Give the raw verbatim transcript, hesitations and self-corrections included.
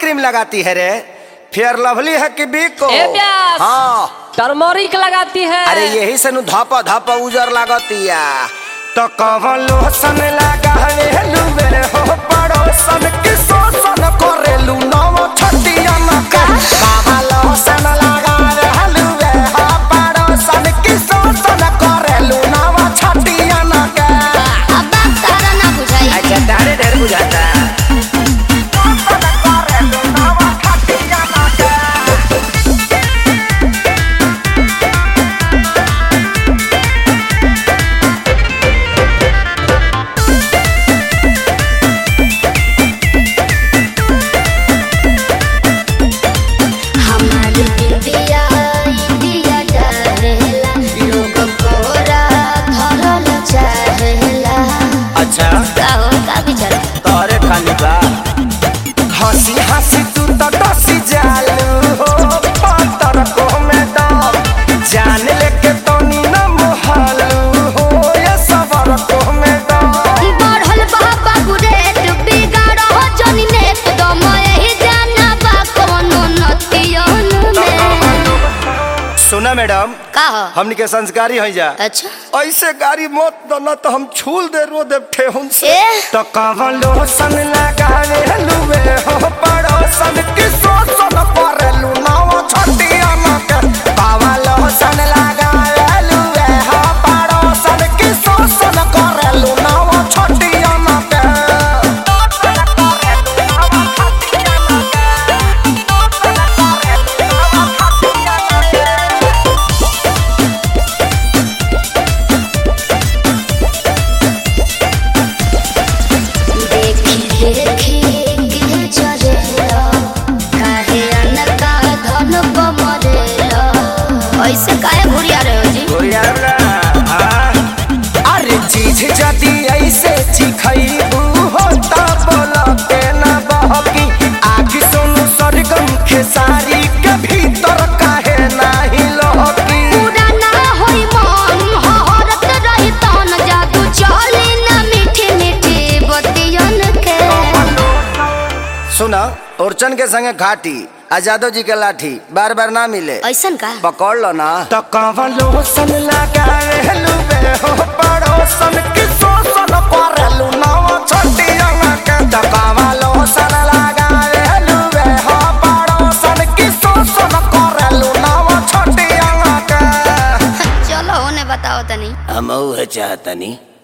Cream लगाती है रे? फेयर लवली है कि बिको? हाँ टर्मरिक लगाती है। अरे यही से नु धापा धापा उजर लागतिया। तो कवन लोशन लगा रे लुबे हो पड़ोसन की शोषण करेलू नव छटिया न का। कवन लोशन लगा रे लुबे हो पड़ोसन की शोषण करेलू नव छटिया न का। अब तारा ना बुझाई। अच्छा तारे ढेर बुझाता। हंसी हंसी तू तो डसी जालू हो पत्थर को में दम जान लेके तो नी न मोहलू हो ये सबर को में दम बढ़ल बाबा गुरेट बिगाड़ हो जनी नेत दम यही जाना बा कोनो नतियन में। सुना मैडम का हो? हमनी के संस्कारी है जा। अच्छा ऐसे गाड़ी मत दो न तो हम छूल दे रो दे ठेहुन से। ए? तो कवन लोशन लगावे लुबे हो पड़ोसन की शोषण करेलू नव छटिया न के। कवन लोशन लगावे लुबे हो पड़ोसन की शोषण करेलू नव छटिया न के। ऐसे काहे घुरिया रहे हो जी? घुरिया अरे चीज जदी ऐसे चिखैबू हो ता बोला के ना बहकी। आग सोनू सरगम खेसारी के भीतर काहे नाही लहकी। पूरा ना होई मन हहरत रही तन जादू चली ना मीठी मीठी बतियन के। सुना ओरचन के संगे घाटी आजादो जी के लाठी बार बार ना मिले। ऐसन का पकड़ लो ना। तो कवन लोशन लगावे लुबे हो पड़ोसन की शोषण करेलू नव छटिया न के। तो कवन लोशन लगावे लुबे हो पड़ोसन की शोषण करेलू नव छटिया न के। चलो होने बताओ तनी। हम उहे चाहतनी।